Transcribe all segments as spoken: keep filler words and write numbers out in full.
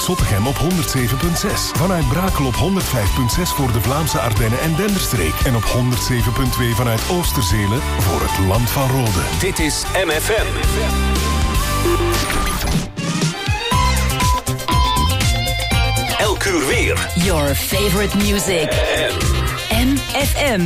Zottegem op honderd zeven komma zes. Vanuit Brakel op honderd vijf komma zes voor de Vlaamse Ardennen en Denderstreek. En op honderd zeven komma twee vanuit Oosterzelen voor het Land van Rode. Dit is M F M. Elk uur weer. Your favorite music. M F M.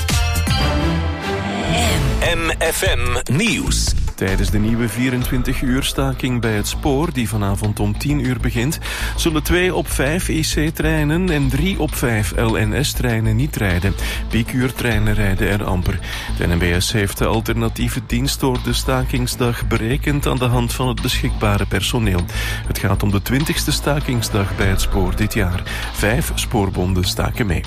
M F M Nieuws. Tijdens de nieuwe vierentwintig uur staking bij het spoor, die vanavond om tien uur begint, zullen twee op vijf I C-treinen en drie op vijf L N S-treinen niet rijden. Piekuurtreinen rijden er amper. De N M B S heeft de alternatieve dienst door de stakingsdag berekend aan de hand van het beschikbare personeel. Het gaat om de twintigste stakingsdag bij het spoor dit jaar. Vijf spoorbonden staken mee.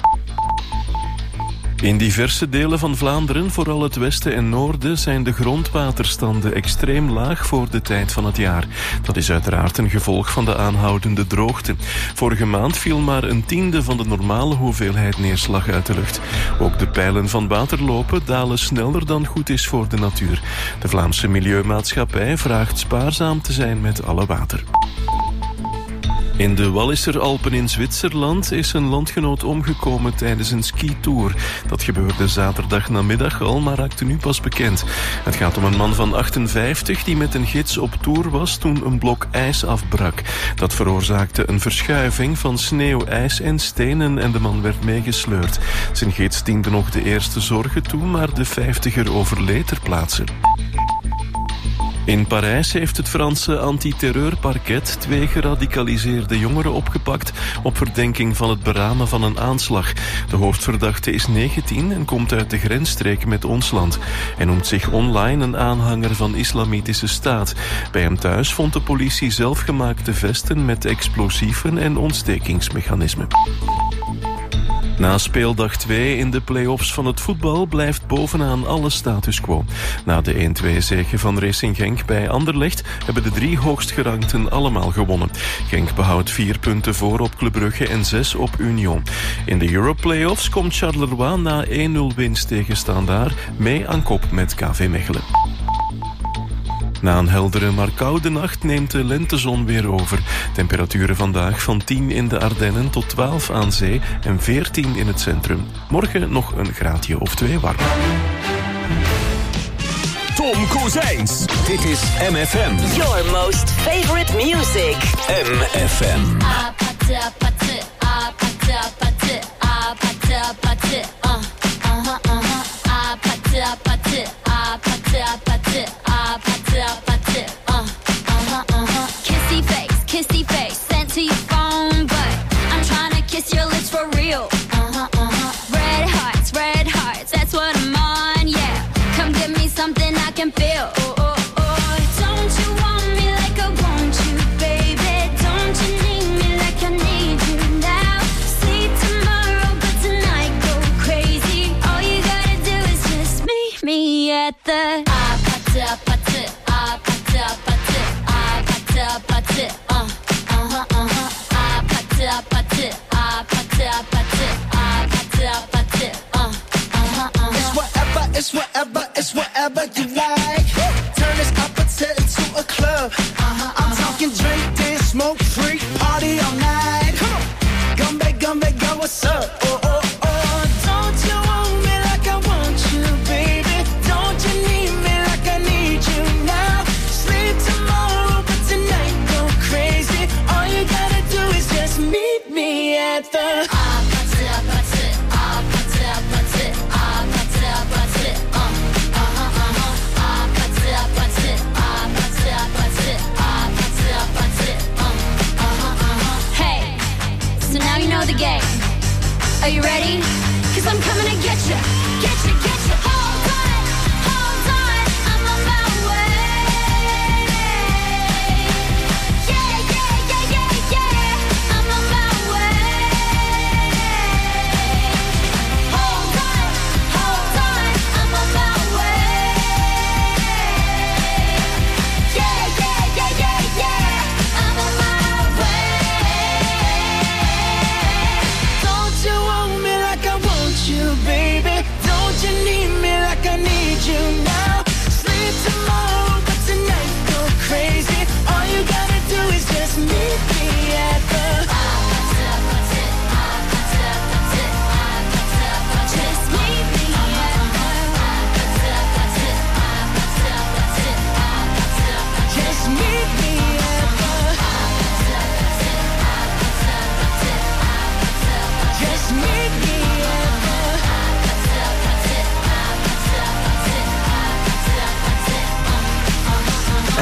In diverse delen van Vlaanderen, vooral het westen en noorden, zijn de grondwaterstanden extreem laag voor de tijd van het jaar. Dat is uiteraard een gevolg van de aanhoudende droogte. Vorige maand viel maar een tiende van de normale hoeveelheid neerslag uit de lucht. Ook de pijlen van waterlopen dalen sneller dan goed is voor de natuur. De Vlaamse Milieumaatschappij vraagt spaarzaam te zijn met alle water. In de Walliser Alpen in Zwitserland is een landgenoot omgekomen tijdens een skitour. Dat gebeurde zaterdag namiddag al, maar raakte nu pas bekend. Het gaat om een man van achtenvijftig die met een gids op tour was toen een blok ijs afbrak. Dat veroorzaakte een verschuiving van sneeuw, ijs en stenen en de man werd meegesleurd. Zijn gids diende nog de eerste zorgen toe, maar de vijftiger overleed ter plaatse. In Parijs heeft het Franse antiterreurparket twee geradicaliseerde jongeren opgepakt op verdenking van het beramen van een aanslag. De hoofdverdachte is negentien en komt uit de grensstreek met ons land. Hij noemt zich online een aanhanger van Islamitische Staat. Bij hem thuis vond de politie zelfgemaakte vesten met explosieven en ontstekingsmechanismen. Na speeldag twee in de play-offs van het voetbal blijft bovenaan alle status quo. Na de één-twee zege van Racing Genk bij Anderlecht hebben de drie hoogstgerankten allemaal gewonnen. Genk behoudt vier punten voor op Club Brugge en zes op Union. In de Europe-playoffs komt Charleroi na één nul winst tegen Standaard mee aan kop met K V Mechelen. Na een heldere maar koude nacht neemt de lentezon weer over. Temperaturen vandaag van tien in de Ardennen tot twaalf aan zee en veertien in het centrum. Morgen nog een graadje of twee warm. Tom Kozijns. Dit is M F M. Your most favorite music. M F M. Kissy face, kissy face, sent to your phone, but I'm trying to kiss your lips for real. Uh-huh, uh-huh. Red hearts, red hearts, that's what I'm on, yeah. Come give me something I can feel. Oh, oh, oh. Don't you want me like I want you, baby? Don't you need me like I need you now? Sleep tomorrow, but tonight go crazy. All you gotta do is just meet me at the ah, pata, pata, ah, pata, pata, ah, pata, pata, uh, uh-huh, uh-huh, ah, pata, pata, ah, pata, pata, ah, pata, pata, uh, uh-huh, uh-huh. It's whatever, it's whatever, it's whatever you like. Turn this appetite into a club. Uh-huh, I'm uh-huh. talking drink, dance, smoke, freak, party all night. Come on, come back, come back, girl, what's up? Oh, oh, oh, don't you want me like I want you, baby? Don't you need me like I need you now? Sleep tomorrow, but tonight go crazy. All you gotta do is just meet me at the ah, pata, pata, ah, pata, pata, ah, pata, pata, uh, uh-huh, uh-huh, ah, pata, pata, ah, pata, pata, ah, pata, pata, uh, uh-huh, uh-huh. Hey, so now you know the game. Are you ready? 'Cause I'm coming to get you, get you, get you. Hold on, hold on, I'm on my way. Yeah, yeah, yeah, yeah, yeah, I'm on my way. Hold on, hold on, I'm on my way. Yeah, yeah, yeah, yeah, yeah, I'm on my way. Don't you want me like I want you, baby? Don't you need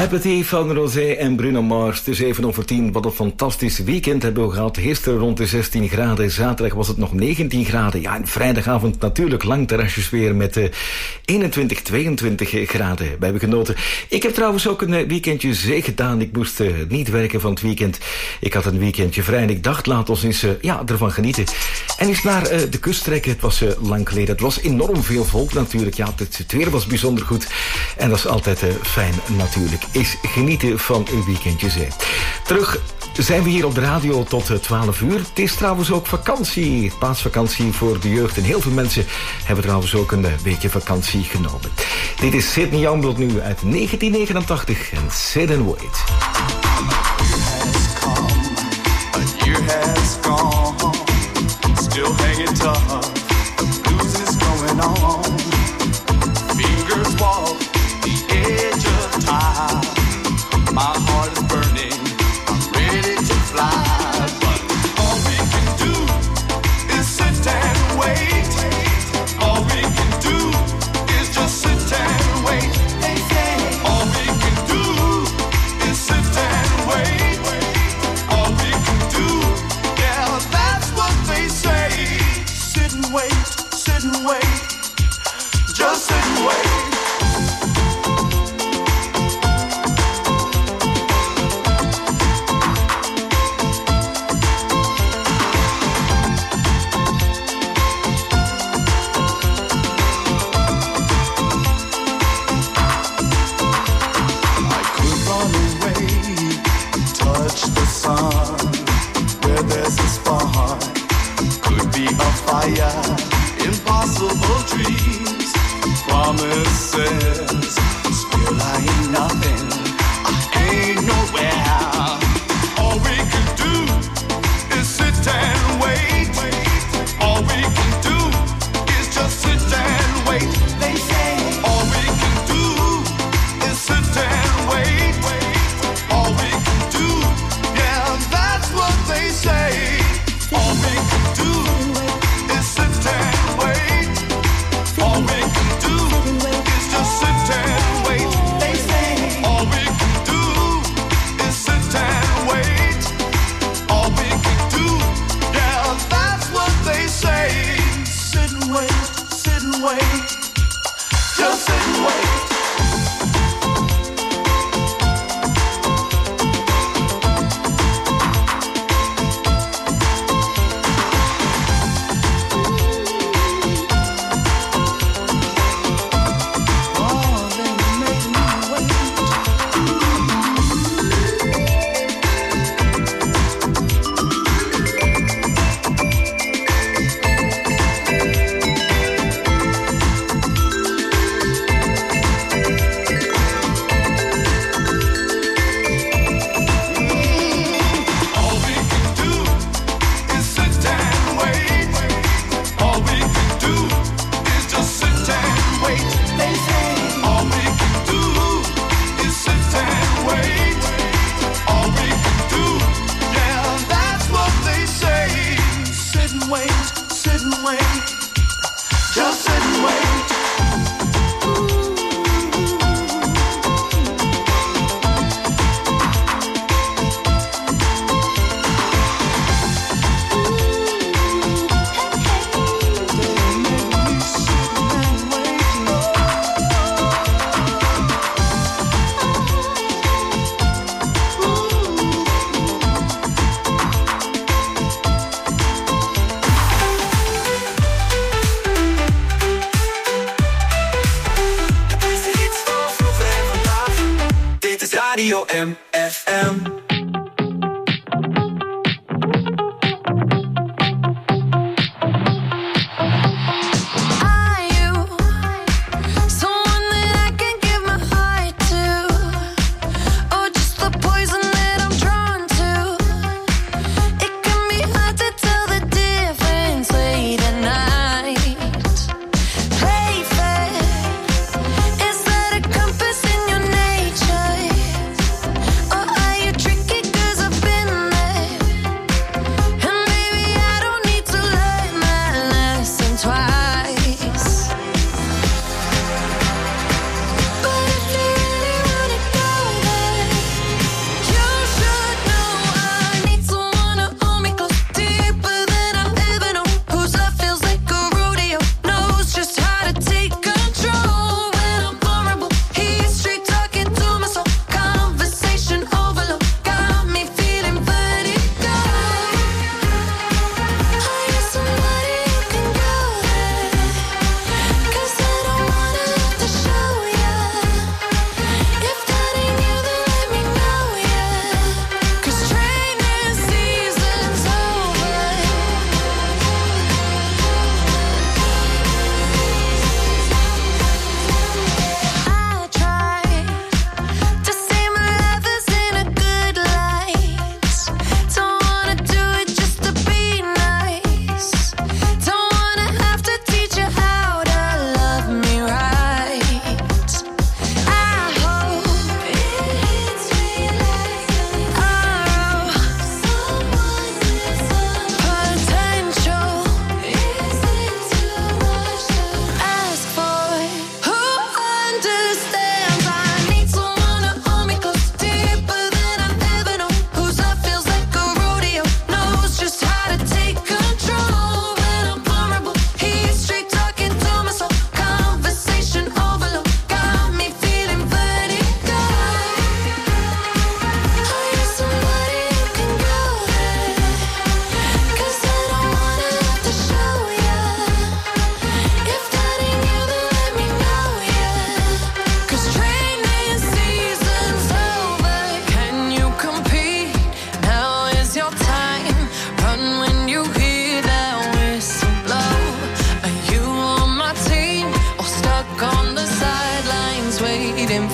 Apathy van Rosé en Bruno Mars. Het is even over tien. Wat een fantastisch weekend hebben we gehad. Gisteren rond de zestien graden. Zaterdag was het nog negentien graden. Ja, en vrijdagavond natuurlijk lang terrasjes weer met uh, eenentwintig, tweeëntwintig graden. We hebben genoten. Ik heb trouwens ook een weekendje zee gedaan. Ik moest uh, niet werken van het weekend. Ik had een weekendje vrij en ik dacht, laat ons eens uh, ja, ervan genieten. En eens naar uh, de kust trekken. Het was uh, lang geleden. Het was enorm veel volk natuurlijk. Ja, het, het weer was bijzonder goed. En dat is altijd uh, fijn natuurlijk. Is genieten van een weekendje zee. Terug zijn we hier op de radio tot twaalf uur. Het is trouwens ook vakantie. Paasvakantie voor de jeugd. En heel veel mensen hebben trouwens ook een weekje vakantie genomen. Dit is Sydney Youngblood nu uit negentien negenentachtig. En Sit and Wait. A year has gone. Still hanging tough. The blues is going on. Fingers walk the edge of time. My heart is burning, I'm ready to fly. But all we can do is sit and wait. All we can do is just sit and wait. All we can do is sit and wait. All we can do, yeah, that's what they say. Sit and wait, sit and wait. Just sit and wait. Fire, impossible dreams, promises. Still I ain't nothing, I ain't nowhere. All we can do is sit and wait. All we can do is just sit and wait. They say all we can do is sit and wait. All we can do, yeah, that's what they say. All we can do is sit and wait. All we can do is just sit and wait. They say all we can do is sit and wait. All we can do, yeah, that's what they say. Sit and wait, sit and wait. Just sit and wait. Radio M F M. Trick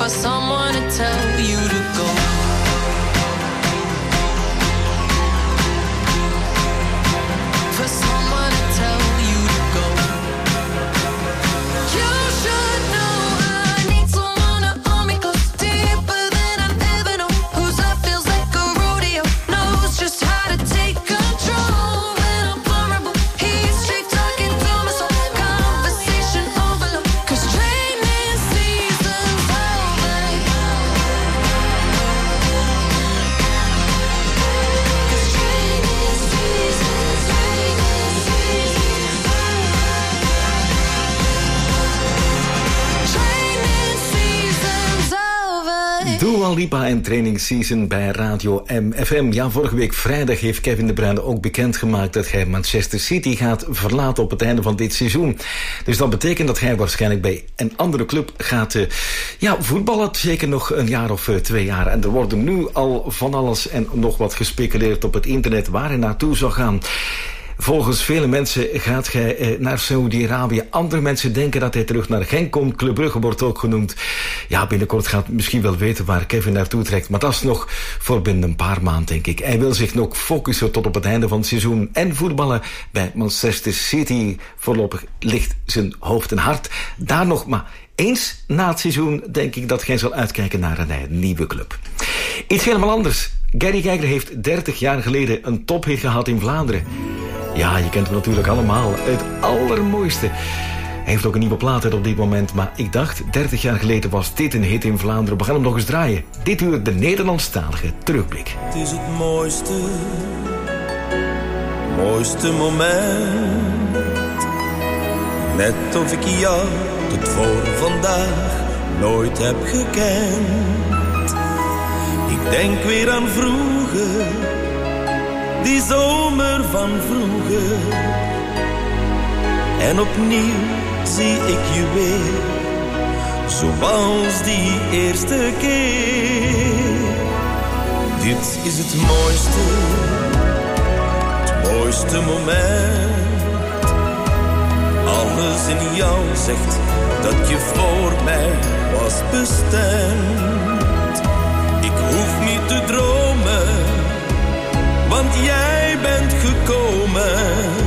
for someone to tell you to go. For someone to tell you to go. You should know I need someone to hold me close, deeper than I've ever known. Whose love feels like a rodeo, knows just how to take control. When I'm vulnerable, he's straight talking to my soul. Conversation overload, 'cause training season's over. 'Cause training season's, training season's Training season's over. Dua Lipa en Training Season bij Radio M F M. Ja, vorige week vrijdag heeft Kevin De Bruyne ook bekendgemaakt dat hij Manchester City gaat verlaten op het einde van dit seizoen. Dus dat betekent dat hij waarschijnlijk bij een andere club gaat uh, ja, voetballen. Zeker nog een jaar of uh, twee jaar. En er worden nu al van alles en nog wat gespeculeerd op het internet waar hij naartoe zou gaan. Volgens vele mensen gaat hij eh, naar Saudi-Arabië. Andere mensen denken dat hij terug naar Genk komt. Club Brugge wordt ook genoemd. Ja, binnenkort gaat misschien wel weten waar Kevin naartoe trekt. Maar dat is nog voor binnen een paar maanden, denk ik. Hij wil zich nog focussen tot op het einde van het seizoen. En voetballen bij Manchester City. Voorlopig ligt zijn hoofd en hart daar nog maar. Eens na het seizoen denk ik dat hij zal uitkijken naar een, een nieuwe club. Iets helemaal anders. Gary Geiger heeft dertig jaar geleden een tophit gehad in Vlaanderen. Ja, je kent hem natuurlijk allemaal. Het allermooiste. Hij heeft ook een nieuwe plaat uit op dit moment. Maar ik dacht, dertig jaar geleden was dit een hit in Vlaanderen. We gaan hem nog eens draaien. Dit uur de Nederlandstalige terugblik. Het is het mooiste, mooiste moment. Net of ik jou tot voor vandaag nooit heb gekend. Ik denk weer aan vroeger, die zomer van vroeger. En opnieuw zie ik je weer, zoals die eerste keer. Dit is het mooiste, het mooiste moment. Alles in jou zegt dat je voor mij was bestemd. Ik hoef niet te dromen, want jij bent gekomen.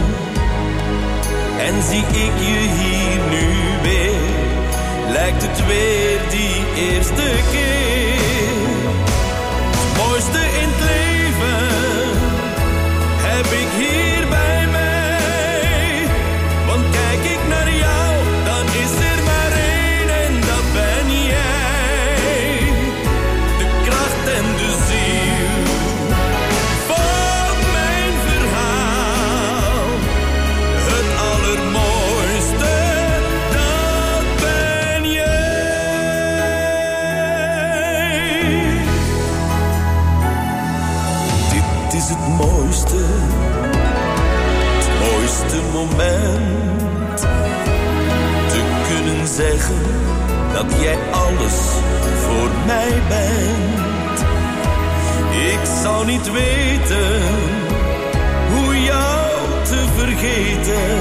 En zie ik je hier nu weer, lijkt het weer die eerste keer. Het mooiste in het leven heb ik hier bij mij. Want kijk ik naar jou, dan is er maar één en dat ben jij. De kracht en de ziel van mijn verhaal. Het allermooiste, dat ben jij. Dit is het mooiste, het mooiste moment. Te kunnen zeggen dat jij alles voor mij bent. Ik zou niet weten hoe jou te vergeten.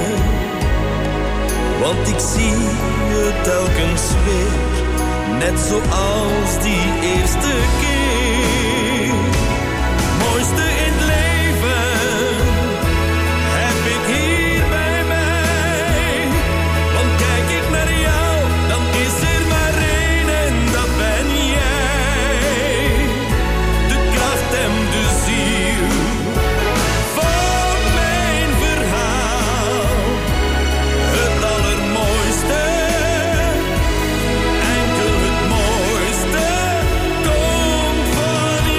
Want ik zie je telkens weer, net zoals die eerste keer. Mooiste in het leven heb ik hier bij mij. Want kijk ik naar jou, dan is er maar één en dat ben jij. De kracht en de ziel van mijn verhaal. Het allermooiste, enkel het mooiste komt van jou.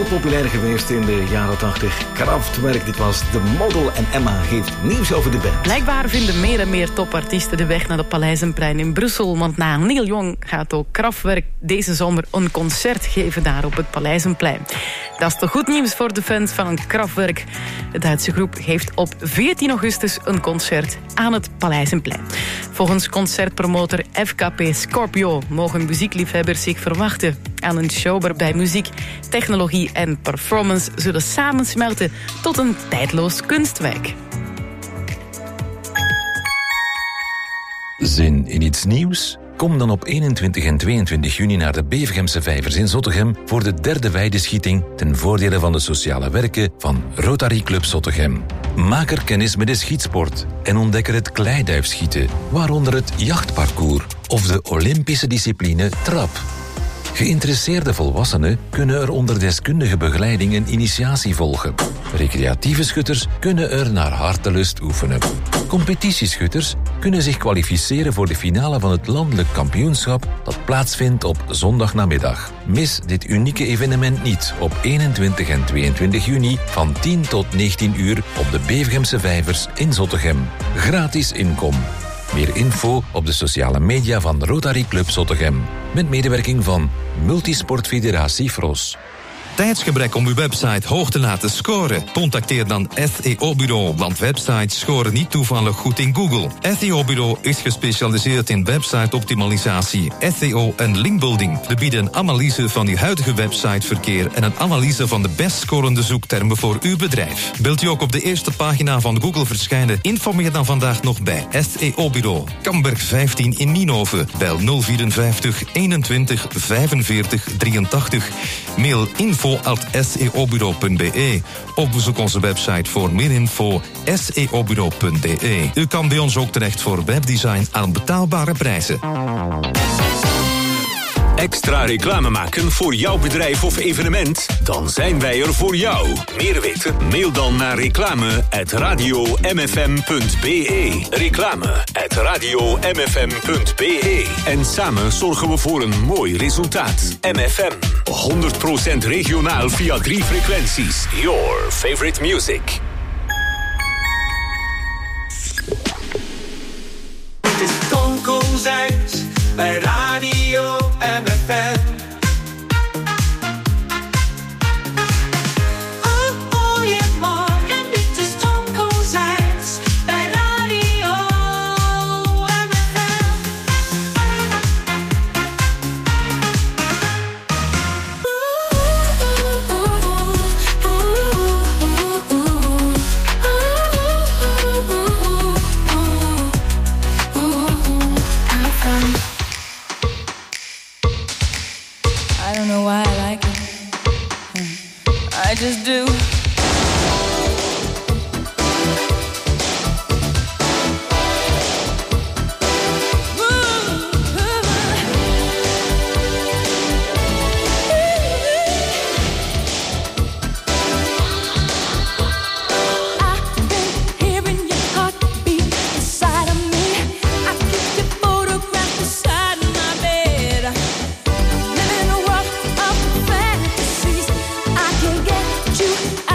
populair geweest in de jaren tachtig. Kraftwerk, dit was The Model en Emma geeft nieuws over de band. Blijkbaar vinden meer en meer topartiesten de weg naar de Paleizenplein in Brussel. Want na Neil Young gaat ook Kraftwerk deze zomer een concert geven daar op het Paleizenplein. Dat is toch goed nieuws voor de fans van Kraftwerk. De Duitse groep geeft op veertien augustus een concert aan het Paleizenplein. Volgens concertpromotor F K P Scorpio mogen muziekliefhebbers zich verwachten aan een show waarbij muziek, technologie en performance zullen samensmelten tot een tijdloos kunstwerk. Zin in iets nieuws? Kom dan op eenentwintig en tweeëntwintig juni naar de Bevergemse Vijvers in Zottegem voor de derde weideschieting ten voordele van de sociale werken van Rotary Club Zottegem. Maak er kennis met de schietsport en ontdek er het kleiduifschieten, waaronder het jachtparcours of de Olympische discipline trap. Geïnteresseerde volwassenen kunnen er onder deskundige begeleiding een initiatie volgen. Recreatieve schutters kunnen er naar hartelust oefenen. Competitieschutters kunnen zich kwalificeren voor de finale van het landelijk kampioenschap dat plaatsvindt op zondagnamiddag. Mis dit unieke evenement niet op eenentwintig en tweeëntwintig juni van tien tot negentien uur op de Bevergemse Vijvers in Zottegem. Gratis inkom. Meer info op de sociale media van Rotary Club Zottegem. Met medewerking van Multisportfederatie Fros. Tijdsgebrek om uw website hoog te laten scoren? Contacteer dan S E O-bureau, want websites scoren niet toevallig goed in Google. S E O-bureau is gespecialiseerd in website-optimalisatie, S E O en linkbuilding. We bieden een analyse van uw huidige websiteverkeer en een analyse van de best scorende zoektermen voor uw bedrijf. Wilt u ook op de eerste pagina van Google verschijnen? Informeer dan vandaag nog bij S E O-bureau. Kamberg vijftien in Nienhoven. Bel nul vierenvijftig eenentwintig vijfenveertig drieëntachtig. Mail info at s e o bureau punt b e. Of bezoek onze website voor meer info s e o bureau punt b e. U kan bij ons ook terecht voor webdesign aan betaalbare prijzen. Extra reclame maken voor jouw bedrijf of evenement? Dan zijn wij er voor jou. Meer weten? Mail dan naar reclame at radio m f m punt b e. Reclame at radio m f m punt b e. En samen zorgen we voor een mooi resultaat. M F M, honderd procent regionaal via drie frequenties. Your favorite music. Dit is Toon Kozijns bij Radio M F M. Goedemorgen, dit is Toon Kozijns bij Radio M F M. I don't know why I like it. I just do. You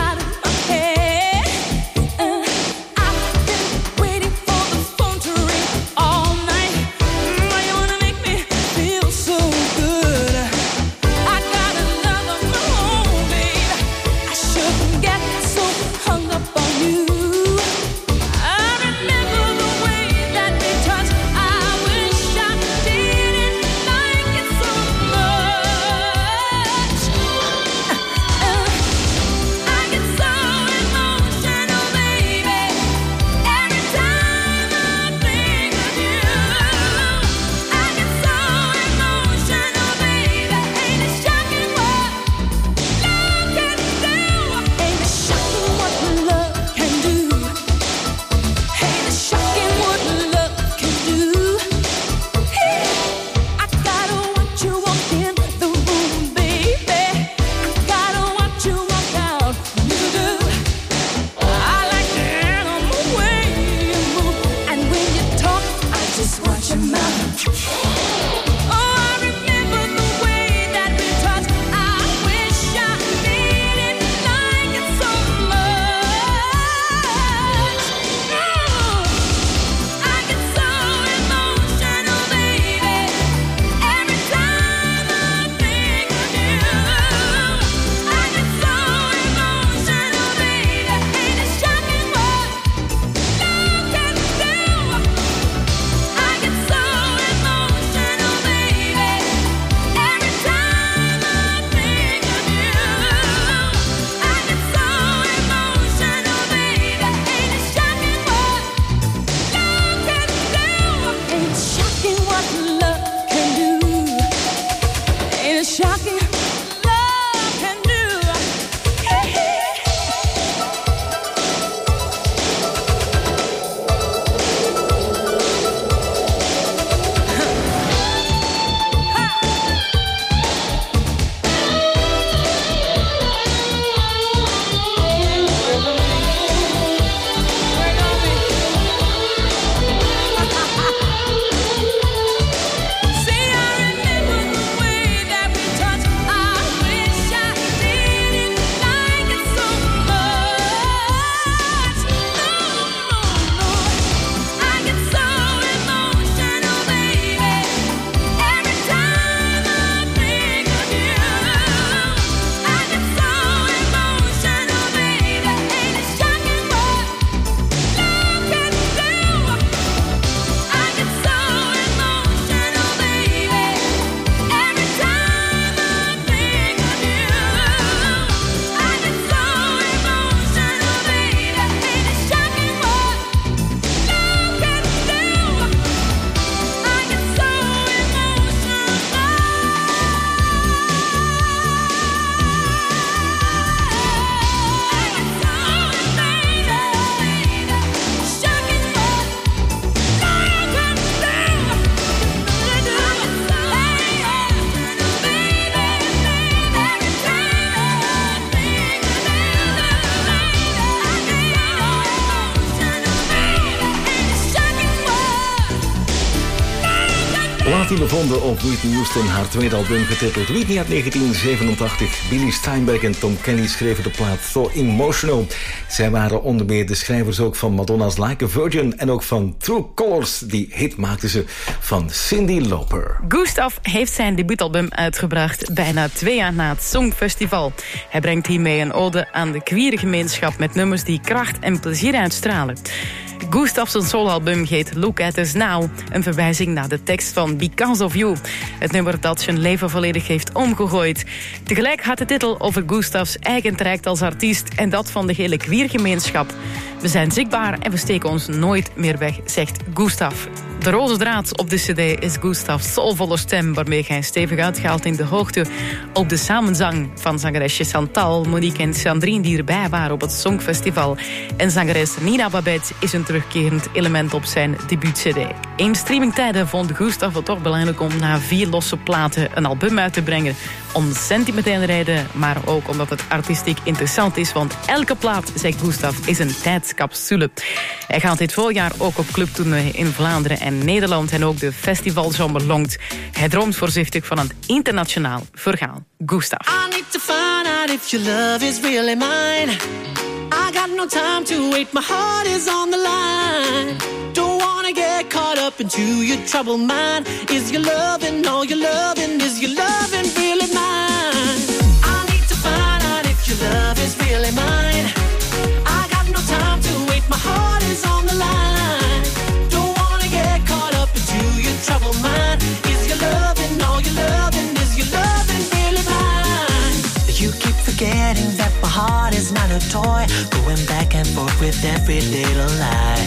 Plaat die we vonden op Whitney Houston, haar tweede album getiteld Whitney uit negentien zevenentachtig. Billy Steinberg en Tom Kenny schreven de plaat So Emotional. Zij waren onder meer de schrijvers ook van Madonna's Like a Virgin en ook van True Colors. Die hit maakten ze van Cyndi Lauper. Gustav heeft zijn debuutalbum uitgebracht bijna twee jaar na het Songfestival. Hij brengt hiermee een ode aan de queere gemeenschap met nummers die kracht en plezier uitstralen. Gustav's soloalbum heet Look at Us Now, een verwijzing naar de tekst van Because of You. Het nummer dat zijn leven volledig heeft omgegooid. Tegelijk gaat de titel over Gustav's eigen traject als artiest en dat van de hele queergemeenschap. We zijn zichtbaar en we steken ons nooit meer weg, zegt Gustav. De roze draad op de cd is Gustav's soulvolle stem, waarmee hij stevig uitgehaald in de hoogte op de samenzang van zangeresjes Chantal, Monique en Sandrine die erbij waren op het Songfestival. En zangeres Nina Babette is een terugkerend element op zijn debuut-cd. In streamingtijden vond Gustav het toch belangrijk om na vier losse platen een album uit te brengen. Om sentimentele reden, maar ook omdat het artistiek interessant is, want elke plaat, zegt Gustav, is een tijdscapsule. Hij gaat dit voorjaar ook op clubtournee in Vlaanderen en Nederland en ook de festivalzomer longt. Hij droomt voorzichtig van een internationaal verhaal. Gustav. I need to find out if your love is really mine. I got no time to wait, my heart is on the line. Don't wanna get caught up into your troubled mind. Is your loving, all your loving, is your loving really mine? I need to find out if your love is really mine. I got no time to wait, my heart is on the line. Don't wanna get caught up into your troubled mind. Is your loving, all your loving, is your loving really mine? You keep forgetting that my heart is not a toy, going back and forth with every little lie.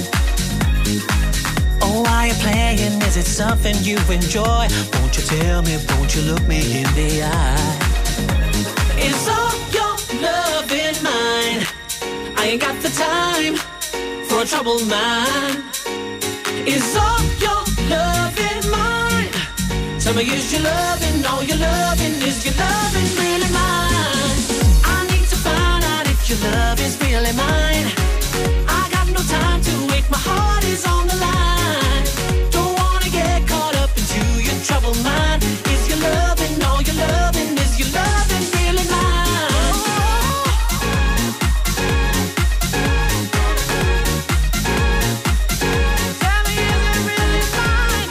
Oh, why you playing? Is it something you enjoy? Won't you tell me, won't you look me in the eye? Is all your love in mine? I ain't got the time for a troubled mind. Is all your love in mine? Tell me, is your loving, all your loving, is your loving really mine? I need to find out if your love is really mine. I got no time to wait, my heart is on the line. Don't wanna get caught up into your troubled mind. Is your loving, all your loving, is your loving really mine? Tell me, is it really mine?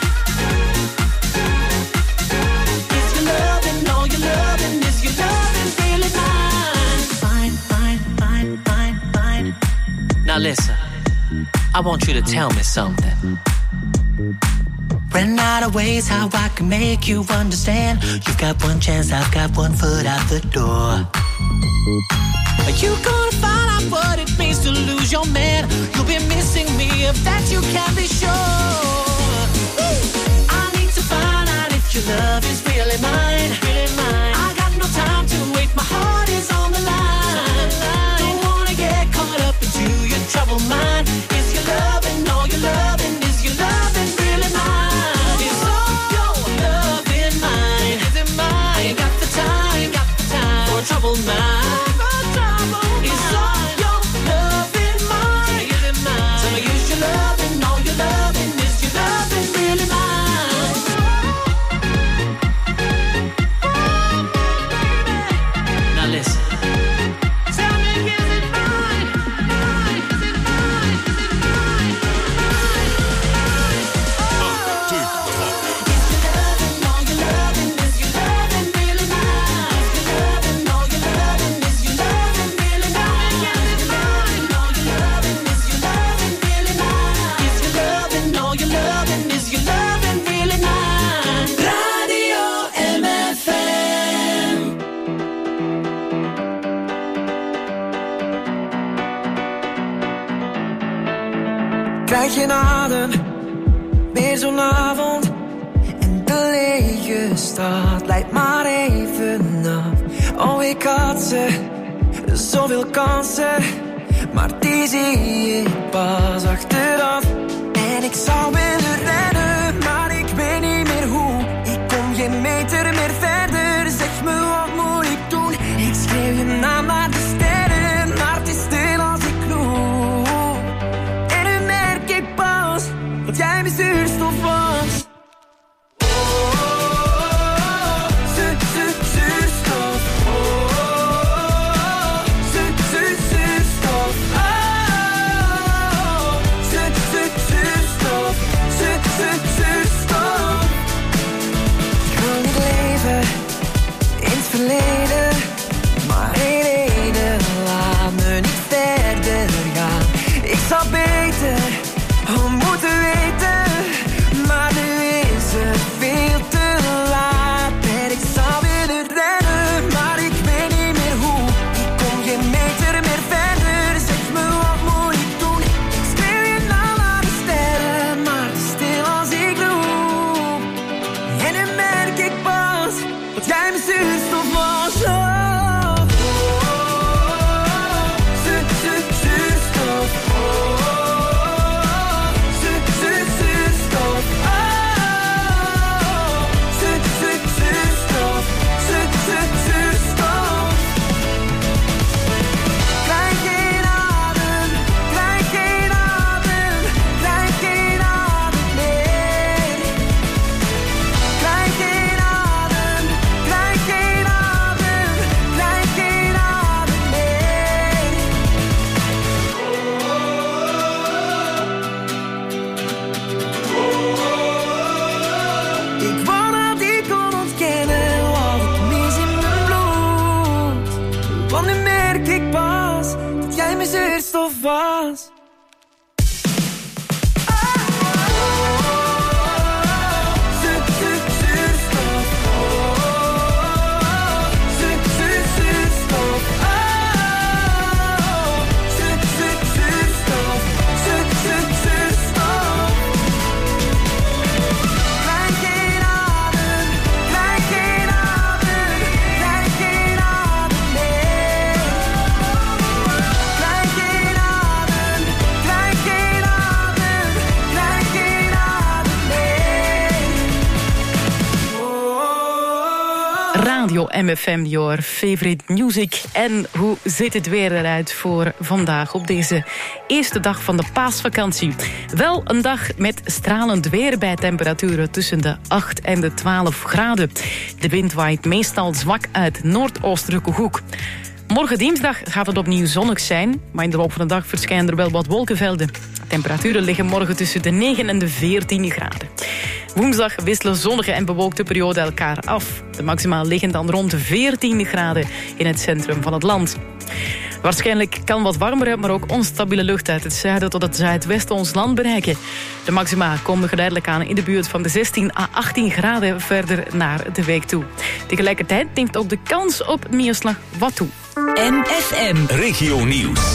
Is your loving, all your loving, is your loving really mine? Fine, fine, fine, fine, fine. Now listen, I want you to tell me something. Ran out of ways how I can make you understand. You've got one chance, I've got one foot out the door. Are you gonna find out what it means to lose your man? You'll be missing me, of that you can be sure. Woo! I need to find out if your love is really mine. Really mine. I got no time to wait, my heart is on the line. Don't wanna get caught up into your troubled mind. Is your loving, all your loving, is your loving really mine? Is all your love in mine? Is it mine? I ain't got the time, got the time for a troubled mind. Is all your love in mine? Is it mine? Tell me, is your loving, all your loving, is your loving really mine? Now listen. Tell me, is it mine? Mine? Is it mine? Is it mine? Is your loving, all your loving, is your loving really mine? Is your loving, all your loving, is your loving really mine? Is it mine? All your loving, is your loving really mine? Is your loving, all your loving, is your loving really mine? Radio M F M. Krijg je adem, weer zo'n avond. En de lege stad leidt maar even af. Oh, ik had ze, zoveel kansen. Maar die zie ik pas achteraf. En ik zou willen rennen, maar ik weet niet meer hoe. Ik kom geen meter meer verder, zeg me wat moet ik doen. Ik schreeuw je naam naar de sterren, maar het is stil als ik roep. En nu merk ik pas dat jij mijn zuurstof was. was. Radio M F M, your favorite music. En hoe ziet het weer eruit voor vandaag op deze eerste dag van de paasvakantie? Wel een dag met stralend weer bij temperaturen tussen de acht en de twaalf graden. De wind waait meestal zwak uit noordoostelijke hoek. Morgen dinsdag gaat het opnieuw zonnig zijn, maar in de loop van de dag verschijnen er wel wat wolkenvelden. De temperaturen liggen morgen tussen de negen en de veertien graden. Woensdag wisselen zonnige en bewolkte perioden elkaar af. De maximaal liggen dan rond de veertien graden in het centrum van het land. Waarschijnlijk kan wat warmere, maar ook onstabiele lucht uit het zuiden tot het zuidwesten ons land bereiken. De maxima komen geleidelijk aan in de buurt van de zestien à achttien graden verder naar de week toe. Tegelijkertijd neemt ook de kans op neerslag wat toe. M F M Regio Nieuws.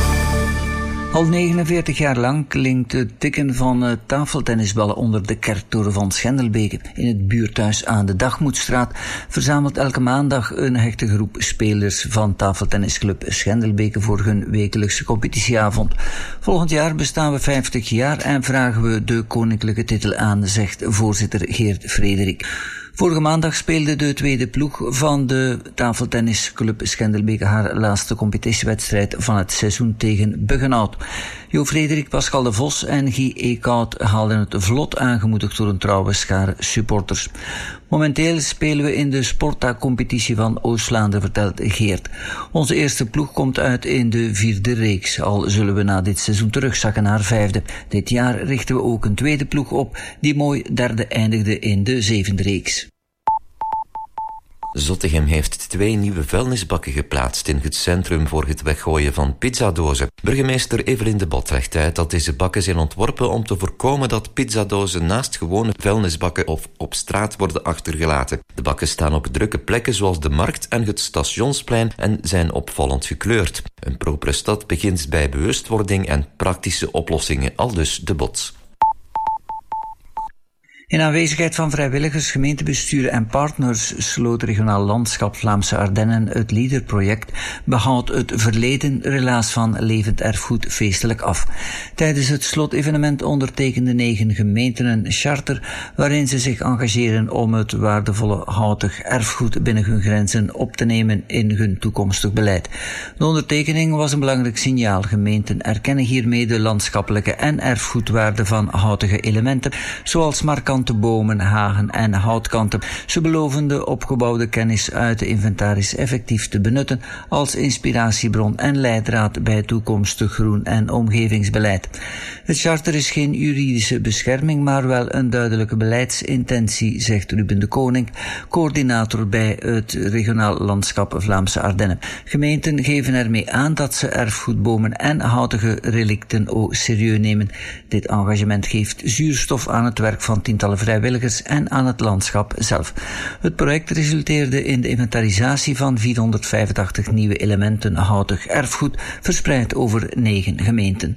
Al negenenveertig jaar lang klinkt het tikken van uh, tafeltennisballen onder de kerktoren van Schendelbeke. In het buurthuis aan de Dagmoedstraat verzamelt elke maandag een hechte groep spelers van tafeltennisclub Schendelbeke voor hun wekelijkse competitieavond. Volgend jaar bestaan we vijftig jaar en vragen we de koninklijke titel aan, zegt voorzitter Geert Frederik. Vorige maandag speelde de tweede ploeg van de tafeltennisclub Schendelbeke haar laatste competitiewedstrijd van het seizoen tegen Buggenhout. Jo Frederik, Pascal de Vos en Guy Eekhout haalden het vlot, aangemoedigd door een trouwe schare supporters. Momenteel spelen we in de Sporta-competitie van Oost-Vlaanderen, vertelt Geert. Onze eerste ploeg komt uit in de vierde reeks, al zullen we na dit seizoen terugzakken naar vijfde. Dit jaar richten we ook een tweede ploeg op, die mooi derde eindigde in de zevende reeks. Zottegem heeft twee nieuwe vuilnisbakken geplaatst in het centrum voor het weggooien van pizzadozen. Burgemeester Evelien de Bot legt uit dat deze bakken zijn ontworpen om te voorkomen dat pizzadozen naast gewone vuilnisbakken of op straat worden achtergelaten. De bakken staan op drukke plekken zoals de markt en het stationsplein en zijn opvallend gekleurd. Een propere stad begint bij bewustwording en praktische oplossingen, aldus de Bot. In aanwezigheid van vrijwilligers, gemeentebesturen en partners sloot Regionaal Landschap Vlaamse Ardennen het LEADER-project Behoud het verleden relaas van levend erfgoed feestelijk af. Tijdens het slotevenement ondertekenden negen gemeenten een charter waarin ze zich engageren om het waardevolle houtig erfgoed binnen hun grenzen op te nemen in hun toekomstig beleid. De ondertekening was een belangrijk signaal. Gemeenten erkennen hiermee de landschappelijke en erfgoedwaarde van houtige elementen, zoals markante bomen, hagen en houtkanten. Ze beloven de opgebouwde kennis uit de inventaris effectief te benutten als inspiratiebron en leidraad bij toekomstig groen- en omgevingsbeleid. Het charter is geen juridische bescherming, maar wel een duidelijke beleidsintentie, zegt Ruben de Koning, coördinator bij het Regionaal Landschap Vlaamse Ardennen. Gemeenten geven ermee aan dat ze erfgoedbomen en houtige relicten ook serieus nemen. Dit engagement geeft zuurstof aan het werk van tientallen vrijwilligers en aan het landschap zelf. Het project resulteerde in de inventarisatie van vierhonderdvijfentachtig nieuwe elementen houtig erfgoed, verspreid over negen gemeenten.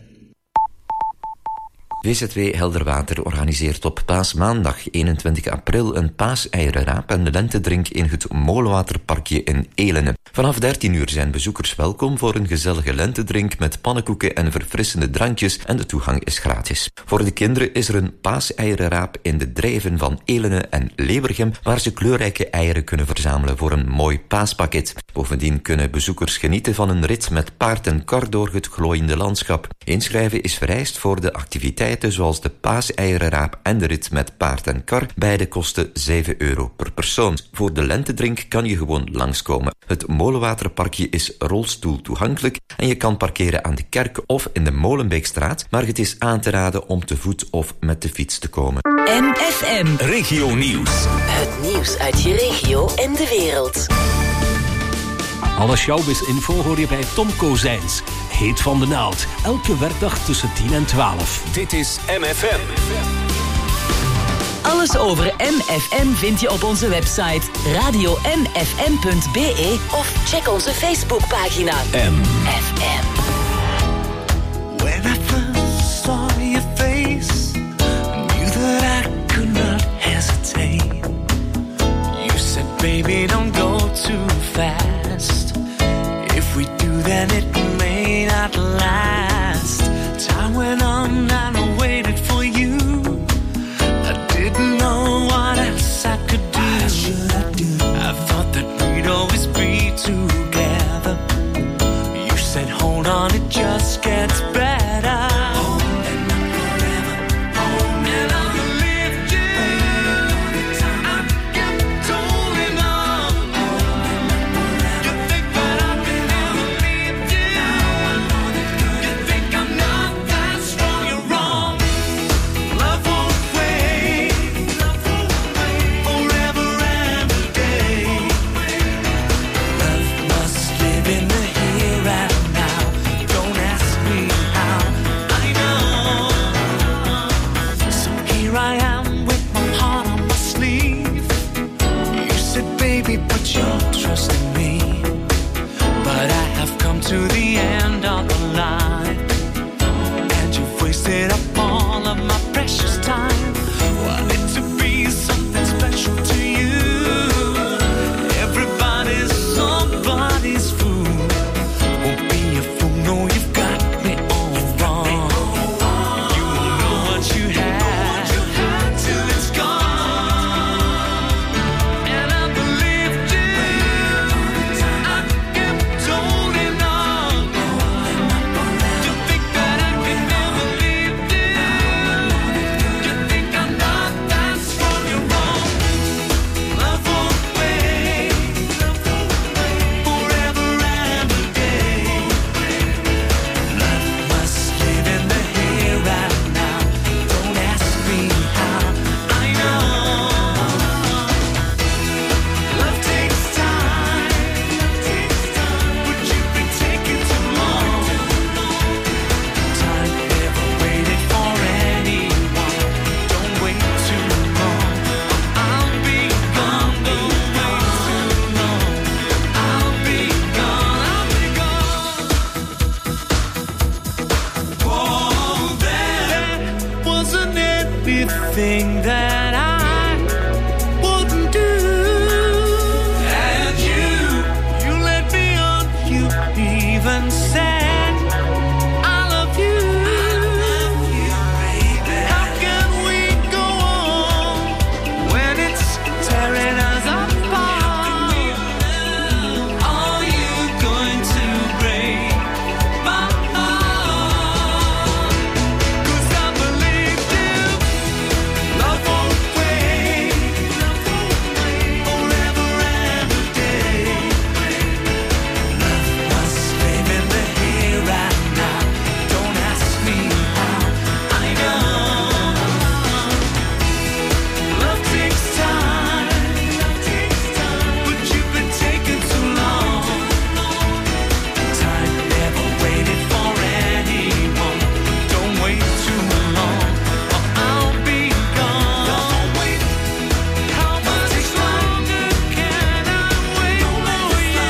V Z W Helderwater organiseert op Paasmaandag eenentwintig april een paaseierenraap en lentedrink in het Molenwaterparkje in Elene. Vanaf dertien uur zijn bezoekers welkom voor een gezellige lentedrink met pannenkoeken en verfrissende drankjes en de toegang is gratis. Voor de kinderen is er een paaseierenraap in de drijven van Elene en Levergem waar ze kleurrijke eieren kunnen verzamelen voor een mooi paaspakket. Bovendien kunnen bezoekers genieten van een rit met paard en kar door het glooiende landschap. Inschrijven is vereist voor de activiteiten zoals de paaseierenraap en de rit met paard en kar. Beide kosten zeven euro per persoon. Voor de lentedrink kan je gewoon langskomen. Het Molenwaterparkje is rolstoel toegankelijk en je kan parkeren aan de kerk of in de Molenbeekstraat, maar het is aan te raden om te voet of met de fiets te komen. M F M Regio Nieuws. Het nieuws uit je regio en de wereld. Alle showbiz-info hoor je bij Tom Kozijns. Heet van de naald. Elke werkdag tussen tien en twaalf. Dit is M F M. Alles over M F M vind je op onze website radio m f m punt b e of check onze Facebookpagina M F M. When I first saw your face, I knew that I could not hesitate. You said, baby, don't go too fast. If we do, then it may not last. Time went on and I waited for you. I didn't know what else I could do. What should I do? I thought that we'd always be together. You said, hold on, it just gets better. To the end of the line, and you've wasted up all of my precious time. Want it to be something special to you. Everybody's somebody's fool. Won't be a fool, no, you've got me all wrong. You won't know what you had till it's gone. And I believed you. I kept holding on. Thing that I wouldn't do, and you, you let me on. You even said I love you. I love you, baby. How can we go on when it's tearing us apart? Are you going to break my heart? 'Cause I believe you. Love won't wait, forever and a day. Love must live in the here and now. Don't ask me how, I know. Love takes time, but you've been taking too long. Time never waited for anyone. Don't wait too long, or I'll be gone. How much longer can I wait for you?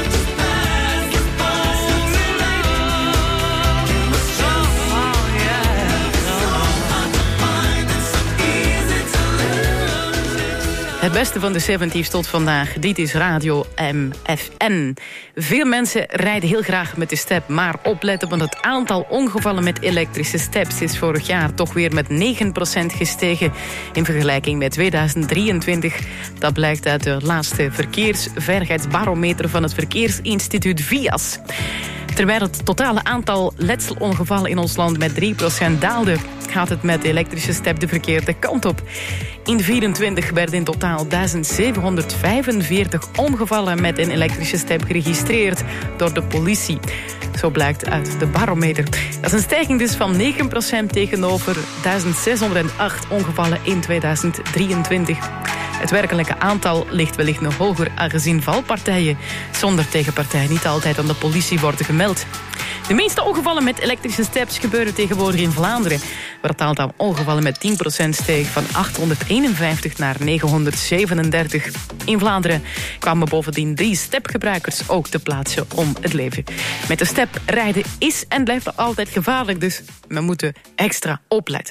Het beste van de zeventig tot vandaag. Dit is Radio M F N. Veel mensen rijden heel graag met de step, maar opletten, want het aantal ongevallen met elektrische steps is vorig jaar toch weer met negen procent gestegen in vergelijking met tweeduizend drieëntwintig. Dat blijkt uit de laatste verkeersveiligheidsbarometer van het Verkeersinstituut V I A S. Terwijl het totale aantal letselongevallen in ons land met drie procent daalde, gaat het met de elektrische step de verkeerde kant op. In vierentwintig werden in totaal duizend zevenhonderdvijfenveertig ongevallen met een elektrische step geregistreerd door de politie. Zo blijkt uit de barometer. Dat is een stijging dus van negen procent tegenover duizend zeshonderdacht ongevallen in tweeduizend drieëntwintig. Het werkelijke aantal ligt wellicht nog hoger, aangezien valpartijen zonder tegenpartij niet altijd aan de politie worden gemeld. De meeste ongevallen met elektrische steps gebeuren tegenwoordig in Vlaanderen, waar het aantal ongevallen met tien procent steeg van achthonderdeenenvijftig naar negenhonderdzevenendertig. In Vlaanderen kwamen bovendien drie stepgebruikers ook te plaatsen om het leven. Met de step rijden is en blijft altijd gevaarlijk, dus we moeten extra opletten.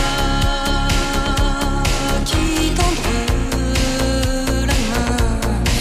Qui tendre la main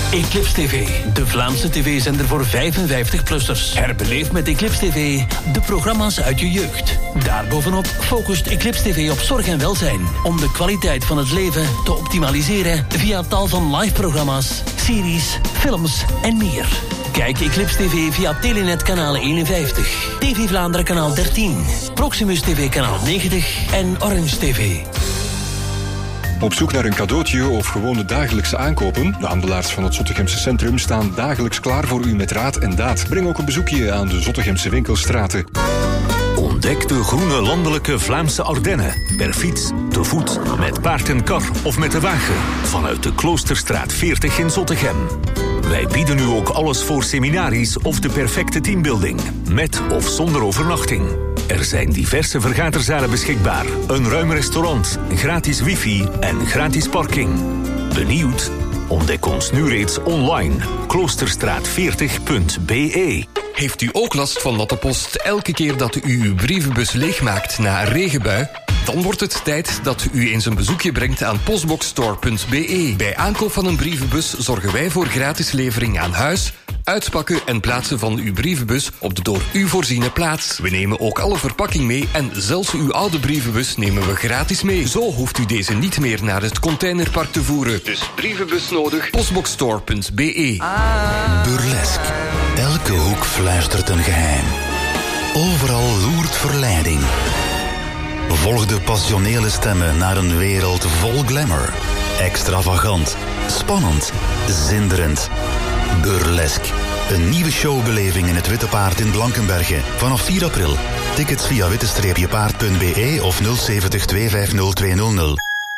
Eclipse T V, de Vlaamse tv-zender voor vijfenvijftig-plussers. Herbeleef met Eclipse T V de programma's uit je jeugd. Daarbovenop focust Eclipse T V op zorg en welzijn, om de kwaliteit van het leven te optimaliseren via tal van live-programma's, series, films en meer. Kijk Eclipse T V via Telenet kanaal eenenvijftig, T V Vlaanderen kanaal dertien, Proximus T V kanaal negentig en Orange T V. Op zoek naar een cadeautje of gewone dagelijkse aankopen? De handelaars van het Zottegemse centrum staan dagelijks klaar voor u met raad en daad. Breng ook een bezoekje aan de Zottegemse winkelstraten. Ontdek de groene landelijke Vlaamse Ardennen. Per fiets, te voet, met paard en kar of met de wagen. Vanuit de Kloosterstraat veertig in Zottegem. Wij bieden u ook alles voor seminaries of de perfecte teambuilding. Met of zonder overnachting. Er zijn diverse vergaderzalen beschikbaar. Een ruim restaurant, gratis wifi en gratis parking. Benieuwd? Ontdek ons nu reeds online. kloosterstraat veertig punt b e. Heeft u ook last van natte post elke keer dat u uw brievenbus leegmaakt na een regenbui? Dan wordt het tijd dat u eens een bezoekje brengt aan postboxstore punt b e. Bij aankoop van een brievenbus zorgen wij voor gratis levering aan huis, uitpakken en plaatsen van uw brievenbus op de door u voorziene plaats. We nemen ook alle verpakking mee en zelfs uw oude brievenbus nemen we gratis mee. Zo hoeft u deze niet meer naar het containerpark te voeren. Dus brievenbus nodig, postboxstore punt b e. Burlesque. Elke hoek fluistert een geheim. Overal loert verleiding. Volg de passionele stemmen naar een wereld vol glamour. Extravagant, spannend, zinderend. Burlesque. Een nieuwe showbeleving in het Witte Paard in Blankenberge. Vanaf vier april. Tickets via witte paard punt b e of nul zeventig twee vijf nul twee nul nul.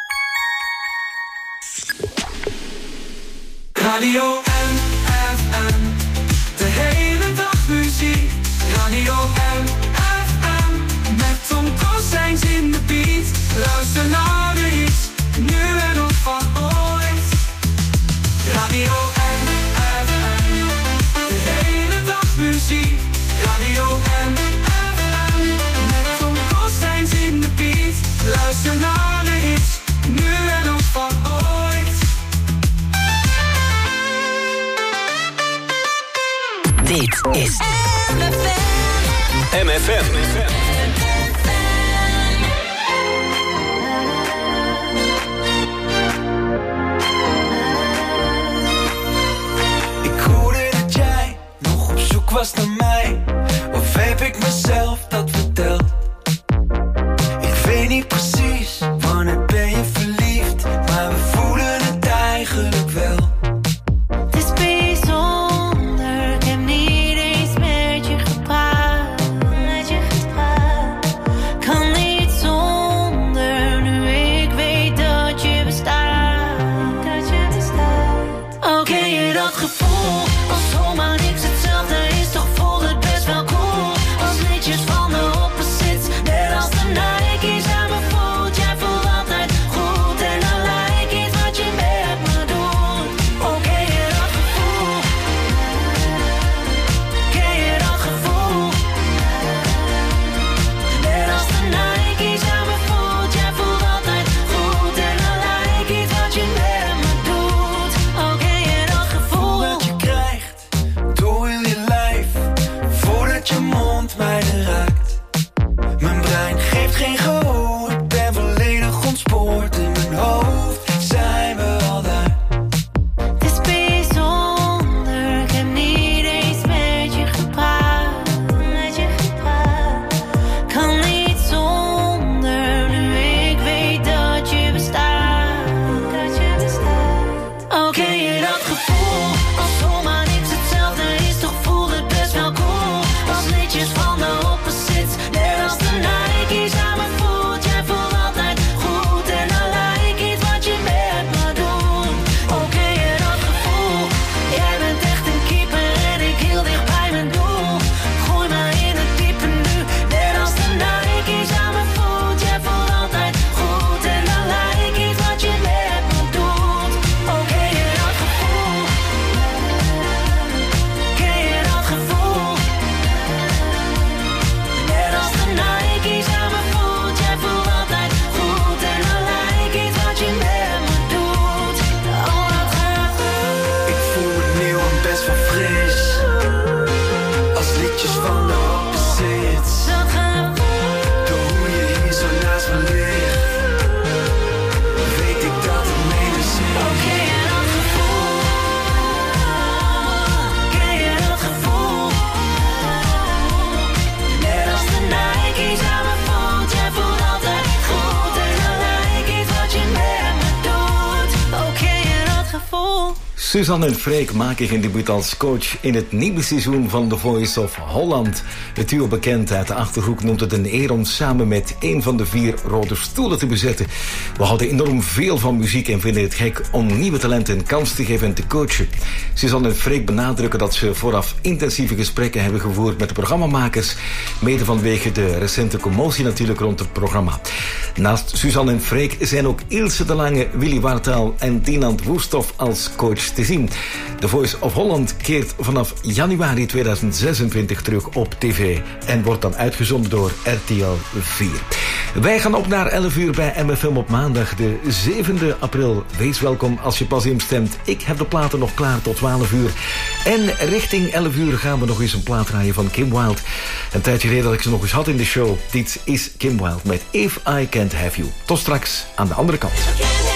Radio M F M. De hele dag muziek. Radio M F M. Met Tom Kozijns in de beat. Luister naar de hits. Nu en nog van ooit. Radio M F M. De hele dag muziek. Radio M F M. Met Tom Kozijns in de beat. Luister naar de hits. Nu en nog van ooit. Dit is M F M. Ik hoorde dat jij nog op zoek was naar mij. Of heb ik mezelf dat verteld? Ik weet niet precies wanneer ben je verliefd, maar we voelen het eigenlijk wel. Het is bijzonder, ik heb niet eens met je gepraat. Met je gepraat. Suzanne en Freek maken hun debuut als coach in het nieuwe seizoen van The Voice of Holland. Het duo bekend uit de Achterhoek noemt het een eer om samen met een van de vier rode stoelen te bezetten. We houden enorm veel van muziek en vinden het gek om nieuwe talenten een kans te geven en te coachen. Suzanne en Freek benadrukken dat ze vooraf intensieve gesprekken hebben gevoerd met de programmamakers, mede vanwege de recente commotie natuurlijk rond het programma. Naast Suzanne en Freek zijn ook Ilse de Lange, Willy Wartaal en Dinant Woesthof als coach te zien. The Voice of Holland keert vanaf januari tweeduizend zesentwintig terug op tv en wordt dan uitgezonden door R T L vier. Wij gaan op naar elf uur bij M F M op maandag de zevende april. Wees welkom als je pas instemt. Ik heb de platen nog klaar tot twaalf uur. En richting elf uur gaan we nog eens een plaat draaien van Kim Wilde. Een tijdje geleden dat ik ze nog eens had in de show. Dit is Kim Wilde met If I Can't Have You. Tot straks aan de andere kant.